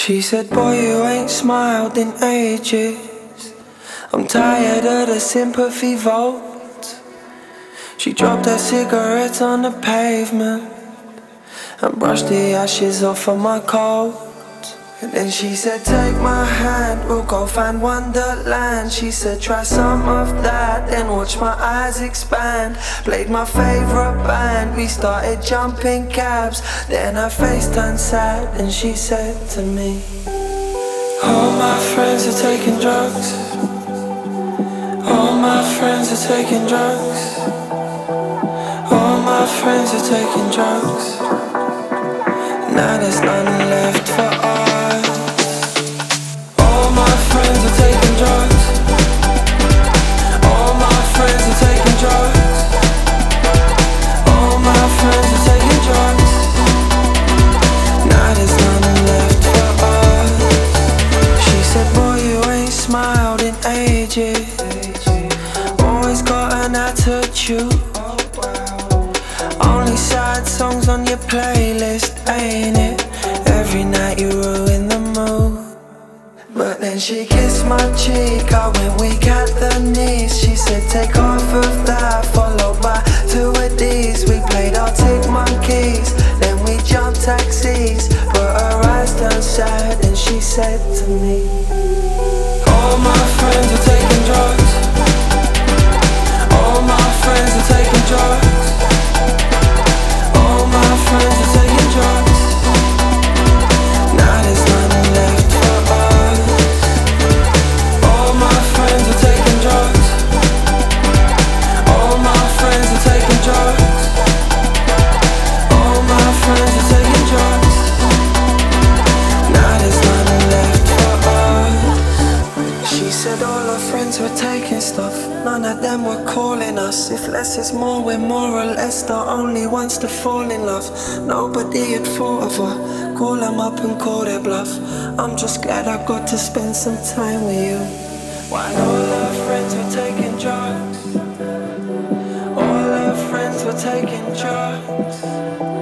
She said, boy, you ain't smiled in ages. I'm tired of the sympathy vote. She dropped her cigarettes on the pavement and brushed the ashes off of my coat. And then she said, take my hand, we'll go find Wonderland. She said, try some of that, then watch my eyes expand. Played my favorite band, we started jumping cabs. Then her face turned sad and she said to me, all my friends are taking drugs. All my friends are taking drugs. All my friends are taking drugs. Now there's none left for us. All my friends are taking drugs. All my friends are taking drugs. All my friends are taking drugs. Now there's none left for us. She said, boy, you ain't smiled in ages. Always got an attitude. Only sad songs on your playlist, ain't it? Every night you ruin the mood. But then she kissed my cheek, I went weak at the knees. She said take half of that, followed by two of these. We played Arctic Monkeys, then we jumped taxis. But her eyes turned sad and she said to me, all my friends are taking drugs. All my friends are taking drugs. All my friends are taking drugs. Now there's none left for us. All my friends are taking drugs. All my friends are taking drugs. All my friends are taking drugs. Now there's none left for us. She said all her friends were taking stuff. None of them were calling us. If less is more, we're more or less the only ones to fall in love. Nobody had thought of her. Call them up and call their bluff. I'm just glad I got to spend some time with you. While all her friends were taking drugs. All her friends were taking drugs.